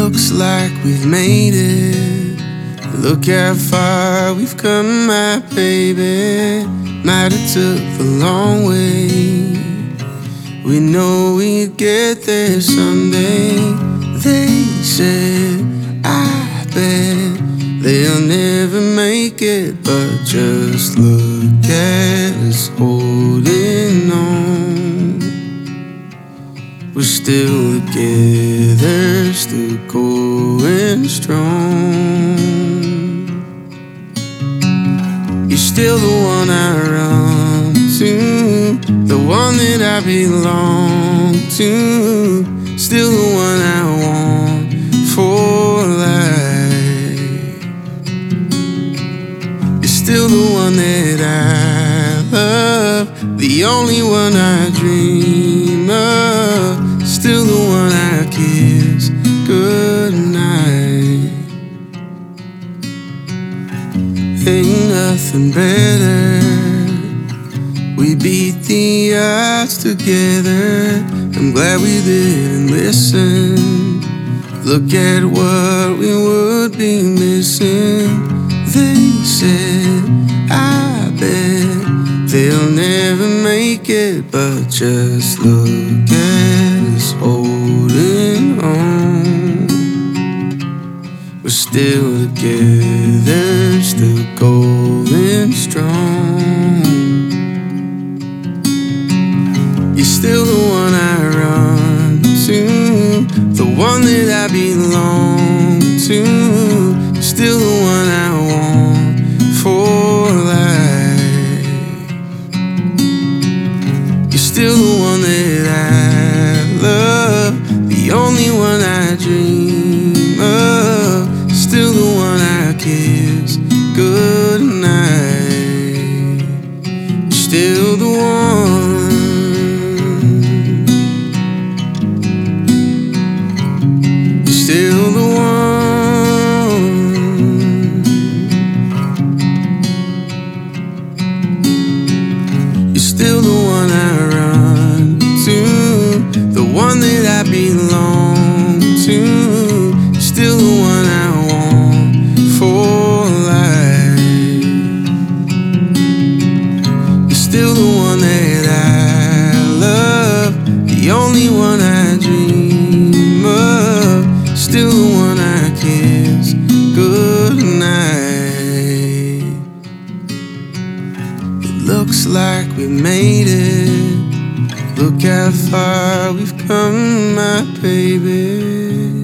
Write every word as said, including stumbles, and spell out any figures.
looks like we've made it. Look how far we've come, my baby. Might have took the long way. We know we'd get there someday. They said, I bet they'll never make it, but just look at us holding on. We're still together, still going strong. You're still the one I run to, the one that I belong to, still the one I want for life. You're still the one that I love, the only one I dream of, still the one I kiss goodnight. Ain't nothing better. We beat the odds together. I'm glad we didn't listen. Look at what we would be missing. They said, I bet they'll never make it, but just look at us holding on. We're still together, still going strong. You're still the one I run to, the one that I belong to, still the one I want for life. You're still the one that I love, the only one I dream of, still the one I kiss goodnight. Still the one. Still the one. You're still the one I run to, the one that I belong to, still the one I want for life. You're still the one that I love, the only one I dream of, still the one I kiss goodnight. It looks like we made it. Look how far we've come, my baby.